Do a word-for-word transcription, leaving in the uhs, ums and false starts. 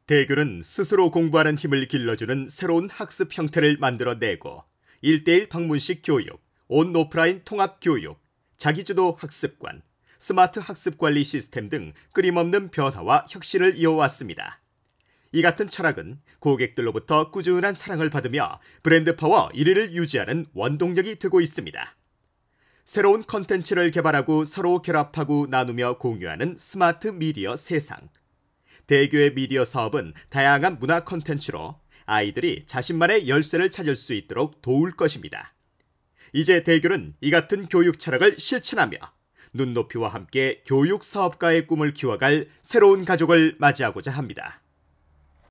대교는 스스로 공부하는 힘을 길러주는 새로운 학습 형태를 만들어내고 일대일 방문식 교육, 온-오프라인 통합 교육, 자기주도 학습관, 스마트 학습 관리 시스템 등 끊임없는 변화와 혁신을 이어왔습니다. 이 같은 철학은 고객들로부터 꾸준한 사랑을 받으며 브랜드 파워 일 위를 유지하는 원동력이 되고 있습니다. 새로운 컨텐츠를 개발하고 서로 결합하고 나누며 공유하는 스마트 미디어 세상. 대교의 미디어 사업은 다양한 문화 콘텐츠로 아이들이 자신만의 열쇠를 찾을 수 있도록 도울 것입니다. 이제 대교는 이 같은 교육 철학을 실천하며 눈높이와 함께 교육 사업가의 꿈을 키워갈 새로운 가족을 맞이하고자 합니다.